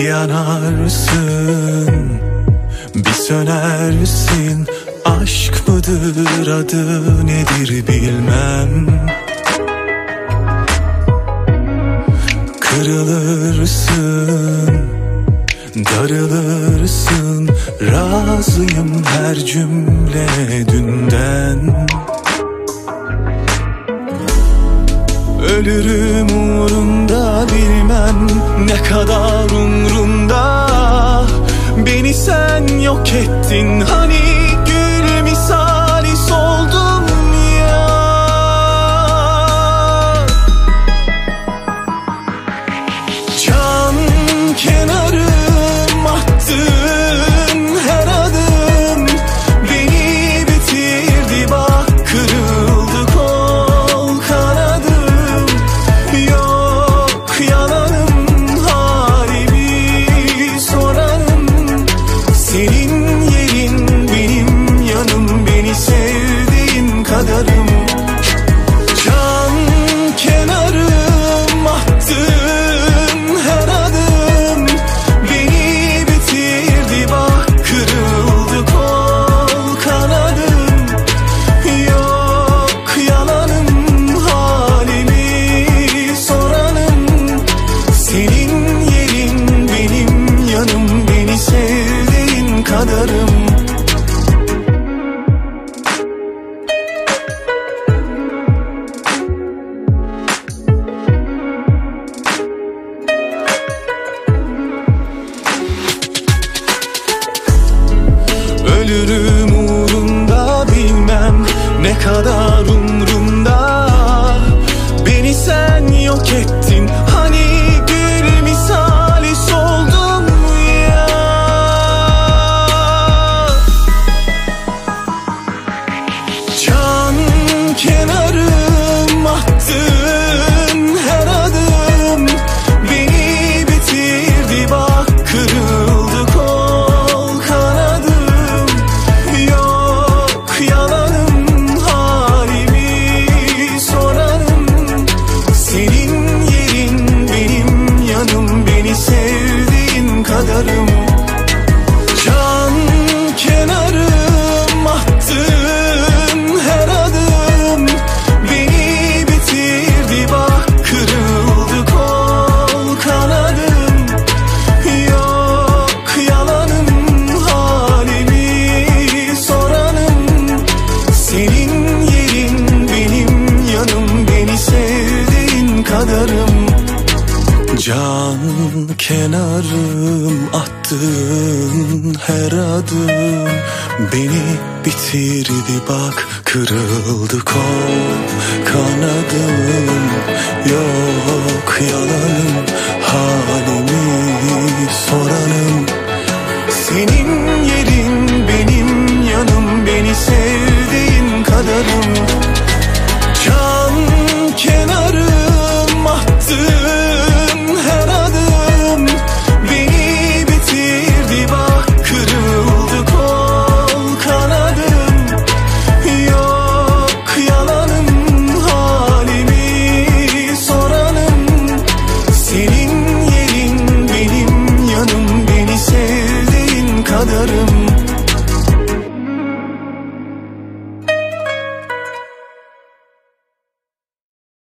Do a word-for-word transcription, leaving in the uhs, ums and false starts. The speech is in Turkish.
yanarsın, bir sönersin. Aşk mıdır, adı nedir bilmem. Kırılırsın, darılırsın. Razıyım her cümle dünden. Ölürüm uğrunda, bilmem ne kadar umrunda. Beni sen yok ettin, hani gül misali soldum ya. Can kenarım, attığın her adım beni bitirdi, bak kırıldı kol kanadım. Yok yalanım, halimi sorarım. Senin yerin benim yanım, beni sevdiğin kadarım. Can kenarım, attığın her adım beni bitirdi, bak kırıldı kol kanadım. Yok yalanım, halimi soranım. Senin yerin benim yanım, beni sevdiğin kadarım. Ölürüm uğrunda, bilmem ne kadar umrunda. Beni sen yok ettin, hani gül misali soldum ya. Can kenarım, attığın her adım beni bitirdi, bak kırıldı kol kanadım. Yok yalanım, halimi sorarım. Senin yerin benim yanım, beni sevdiğin kadarım. Can kenarım, attığın her adım beni bitirdi, bak kırıldı kol kanadım. Yok yalanım, halimi soranım. Senin yerin benim yanım, beni sevdiğin kadarım. Can kenarım, attığın her adım beni bitirdi, bak kırıldı kol kanadım. Yok yalanım, halimi soranım. Senin yerin benim yanım, beni sevdiğin kadarım. Can kenarım, attığın her adım beni bitirdi, bak kırıldı kol kanadım. Yok yalanım, halimi soranım. Senin yerin benim yanım, beni sevdiğin kadarım.